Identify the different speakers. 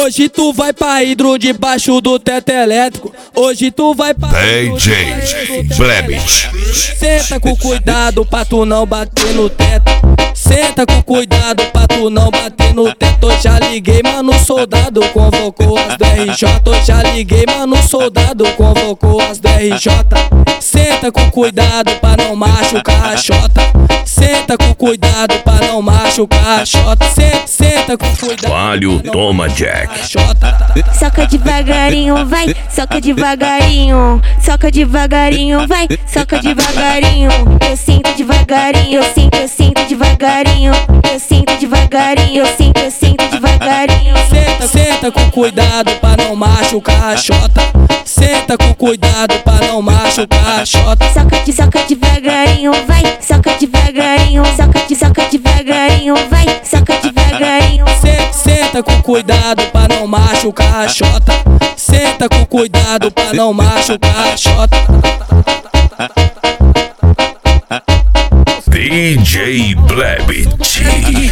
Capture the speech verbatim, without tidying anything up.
Speaker 1: Hoje tu vai pra hidro debaixo do teto elétrico. Hoje tu vai pra
Speaker 2: D J Blebit.
Speaker 1: Senta com cuidado pra tu não bater no teto. Senta com cuidado pra tu não bater no teto. Eu já liguei, mano, soldado convocou as do R J. Eu já liguei, mano, soldado convocou as do R J. Senta com cuidado pra não machucar a chota. Senta com cuidado pra não machucar a chota. Senta, senta com cuidado.
Speaker 2: Valho, toma, Jack.
Speaker 3: Soca devagarinho, vai, soca devagarinho. Soca devagarinho, vai, soca devagarinho. Eu sinto devagarinho, eu sinto, eu sinto devagarinho. Eu sinto devagarinho, eu sinto, eu sinto devagarinho.
Speaker 1: Senta, senta com cuidado pra não machucar a chota. Senta com cuidado pra não machucar a chota.
Speaker 3: Soca de, soca devagarinho, vai, soca devagarinho. Soca de, soca devagarinho, vai, soca devagarinho.
Speaker 1: Senta, senta com cuidado pra não machucar a chota. Senta com cuidado pra não machucar a chota.
Speaker 2: D J Blebit.